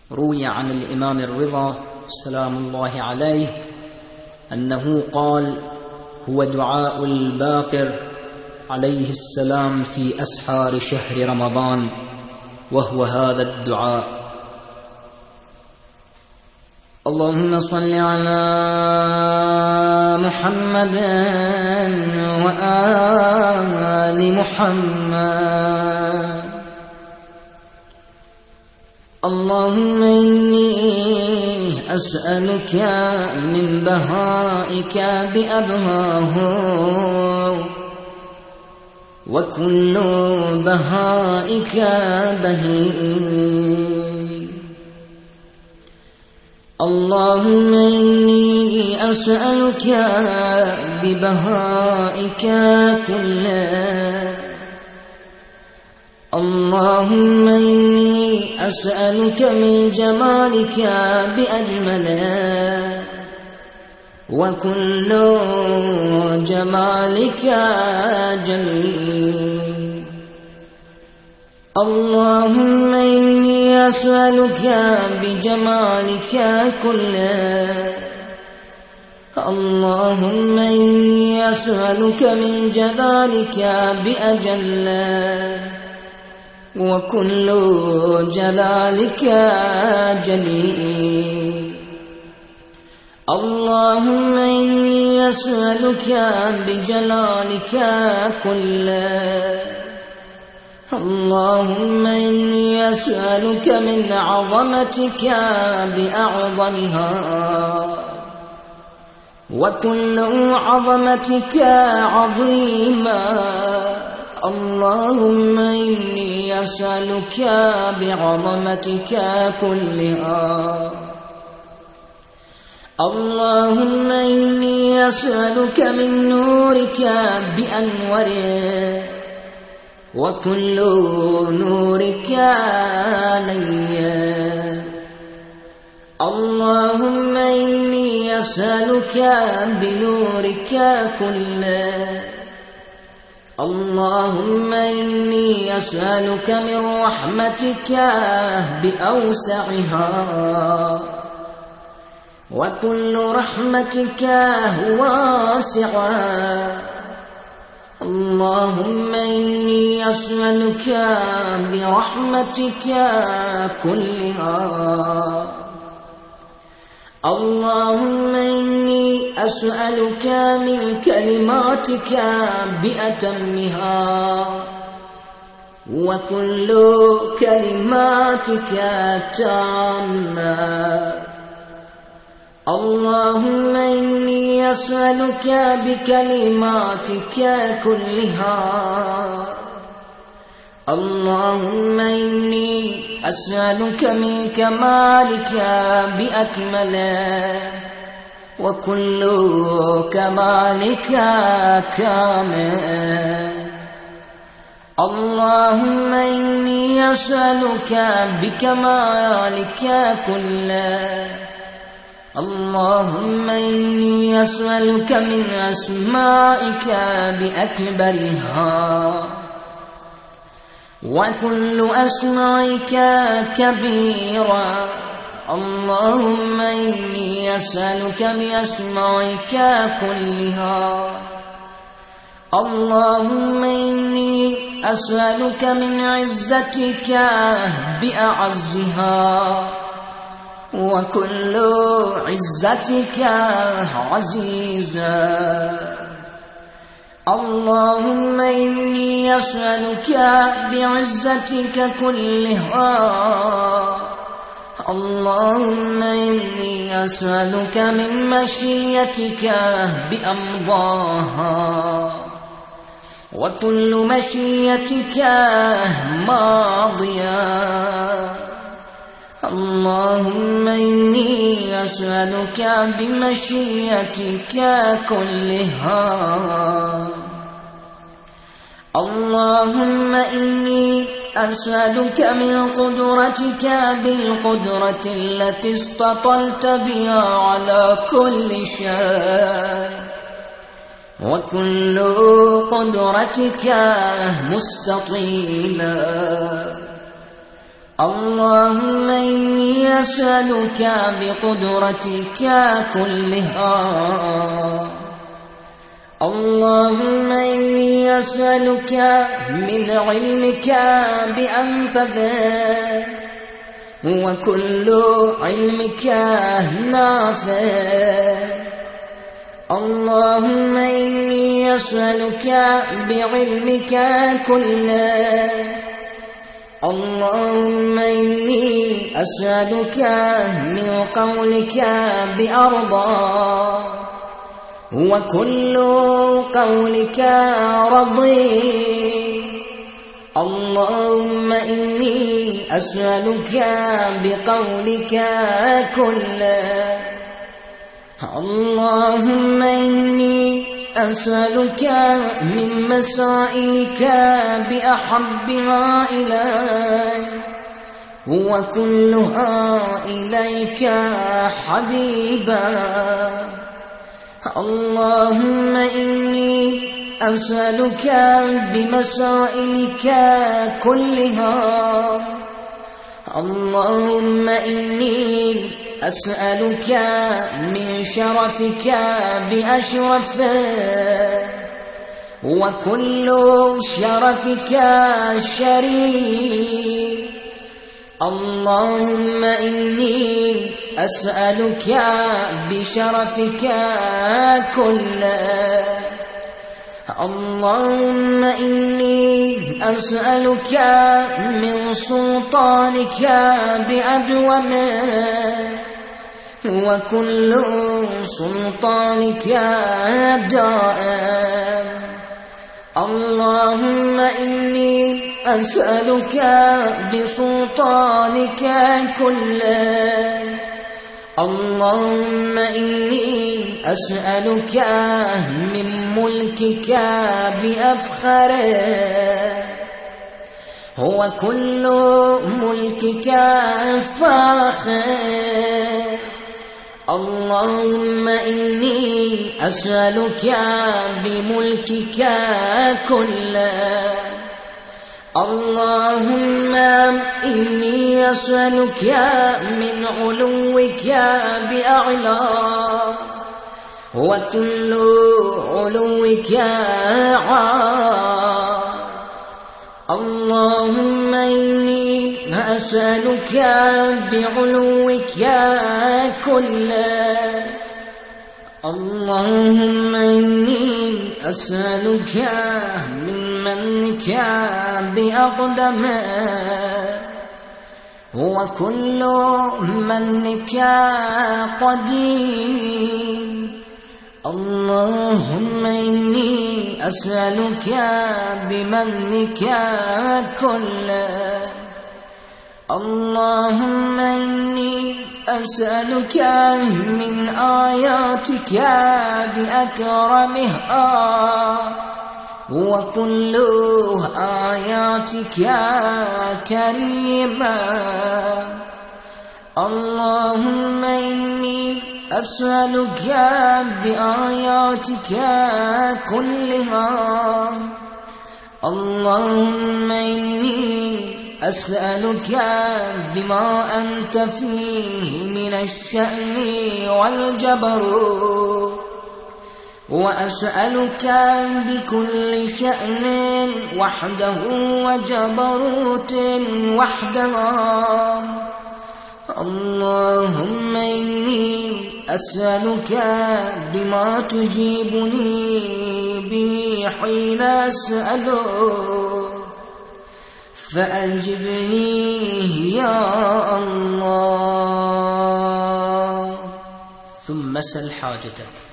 روي عن الإمام الرضا سلام الله عليه أنه قال: هو دعاء الباقر عليه السلام في أسحار شهر رمضان، وهو هذا الدعاء: اللهم صل على محمد وآل محمد. اللهم إني أسألك من بهائك بأبهاه، وكل بهائك بهيء. اللهم إني أسألك ببهائك كله. اللهم إني أسألك من جمالك بأجمله، وكل جمالك جميل. اللهم إني أسألك بجمالك كله. اللهم إني أسألك من جلالك بأجله، وكل جلالك جليل. اللهم إني أسألك بجلالك كله. اللهم إني أسألك من عظمتك بأعظمها، وكل عظمتك عظيما. اللهم إني أسألك بعظمتك كلها. اللهم إني أسألك من نورك بأنوره، وكل نورك لي. اللهم إني أسألك بنورك كله. اللهم إني أسألك من رحمتك بأوسعها، وكل رحمتك واسعة. اللهم إني أسألك برحمتك كلها. اللهم إني أسألك من كلماتك بأتمها، وكل كلماتك تامة. اللهم إني أسألك بكلماتك كلها. اللهم إني أسألك من كمالك بأكمله، وكل كمالك كامل. اللهم إني أسألك بكمالك كله. اللهم إني أسألك من أسمائك بأكبرها، وكل أسمائك كبيرة. اللهم إني أسألك بأسمائك كلها. اللهم إني أسألك من عزتك بأعزها، وكل عزتك عزيزا. اللهم إني أسألك بعزتك كلها. اللهم إني أسألك من مشيتك بأمضاها، وكل مشيتك ماضية. اللهم إني أسألك بمشيتك كلها. اللهم إني أسألك من قدرتك بالقدرة التي استطلت بها على كل شيء، وكل قدرتك مستطيلة. اللهم إني أسألك بقدرتك كلها، اللهم إني أسألك من علمك بأنفذه وكل علمك نافع. اللهم إني أسألك بعلمك كله، اللهم إني أسألك من قولك بأرضى وكل قولك رضي. اللهم إني أسألك بقولك كله، اللهم إني أسألك من مسائلك بأحبها إلي وكلها إليك حبيبا. اللهم إني أسألك بمسائلك كلها، اللهم إني أسألك من شرفك بأشرفه وكل شرفك شريف. اللهم إني أسألك بشرفك كله، اللهم إني أسألك من سلطانك بأدومه وكل سلطانك دائم. اللهم إني أسألك بسلطانك كله، اللهم إني أسألك من ملكك بأفخره وكل ملكك فاخر. اللهم إني أسألك بملكك كله، اللهم إني أسألك من علوك بأعلى وكل علوك عال. اللهم إني أسألك بعلوك كله، اللهم إني أسألك من منك بأقدمه وكل منك قديم. اللهم إني أسألك بمنك كله، اللهم إني أسألك من آياتك بأكرمها وكل آياتك كريمة. اللهم إني أسألك بآياتك كلها، اللهم إني أسألك بما أنت فيه من الشأن والجبروت، وأسألك بكل شأن وحده وجبروت وحده. اللهم إني أسألك بما تجيبني به حين أسألك فأجبني يا الله. ثم سل حاجتك.